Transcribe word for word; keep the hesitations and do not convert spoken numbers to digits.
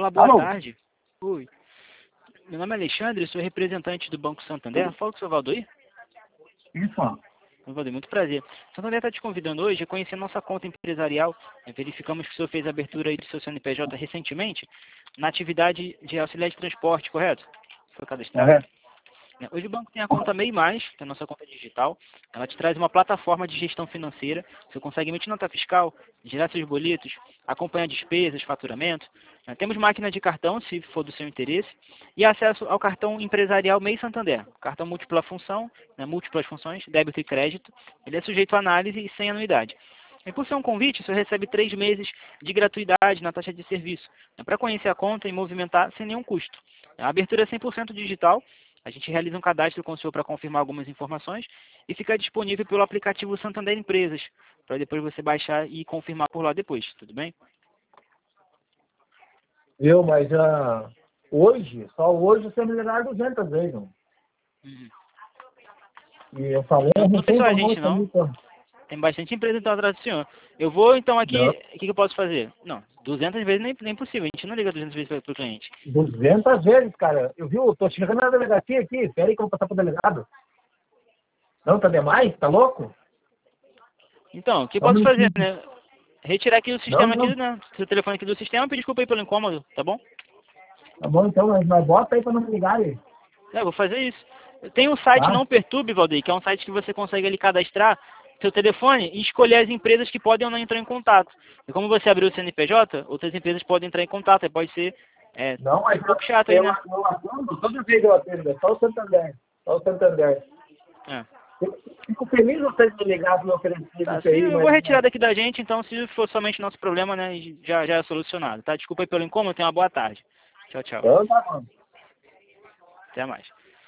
Olá, boa Alô? tarde. Oi. Meu nome é Alexandre, sou representante do Banco Santander. Fala com o seu Valdoir. Isso, ó. Valdoir, muito prazer. O Santander está te convidando hoje a conhecer nossa conta empresarial. É, Verificamos que o senhor fez a abertura aí do seu C N P J recentemente na atividade de auxiliar de transporte, correto? Foi cadastrado? Correto. É, Hoje o banco tem a conta MEI Mais, que é a nossa conta digital. Ela te traz uma plataforma de gestão financeira. Você consegue emitir nota fiscal, gerar seus boletos, acompanhar despesas, faturamento. É, Temos máquina de cartão, se for do seu interesse, e acesso ao cartão empresarial MEI Santander. Cartão múltipla função, né, múltiplas funções, débito e crédito. Ele é sujeito a análise e sem anuidade. E por ser um convite, você recebe três meses de gratuidade na taxa de serviço, né, para conhecer a conta e movimentar sem nenhum custo. A abertura é cem por cento digital. A gente realiza um cadastro com o senhor para confirmar algumas informações e fica disponível pelo aplicativo Santander Empresas, para depois você baixar e confirmar por lá depois, tudo bem? Eu, mas ah, hoje, só hoje você me ligaram duzentas vezes. Não? Uhum. E eu falei, Não, não não tem tem só a valor gente, pra não. mim, pô. Tem bastante empresa então atrás do senhor. Eu vou então aqui, Não. o que, que eu posso fazer? Não, duzentas vezes nem, nem possível, a gente não liga duzentas vezes para o cliente. duzentas vezes, cara. Eu vi, eu tô chegando na delegacia aqui. Espera aí que eu vou passar pro delegado. Não, tá demais? Tá louco? Então, o que eu Só um posso fazer, minutinho. né? Retirar aqui o Não, sistema aqui, não. né? Seu telefone aqui do sistema, pedir desculpa aí pelo incômodo, tá bom? Tá bom, então, mas, mas bota aí pra não me ligar aí. É, eu vou fazer isso. Tem um site Tá? Não Perturbe, Valdeir, que é um site que você consegue ali cadastrar seu telefone e escolher as empresas que podem ou não entrar em contato. E como você abriu o C N P J, outras empresas podem entrar em contato. Aí pode ser é, Não, mas um pouco chato aí, eu, né? eu atendo, toda vez eu atendo, é só o Santander. Só o Santander. É. Eu fico feliz de vocês me ligarem me oferecer Tá, isso se aí, eu mas vou retirar daqui da gente, então se for somente nosso problema, né, já, já é solucionado, tá? Desculpa aí pelo incômodo, tenha uma boa tarde. Tchau, tchau. então tá bom. Até mais.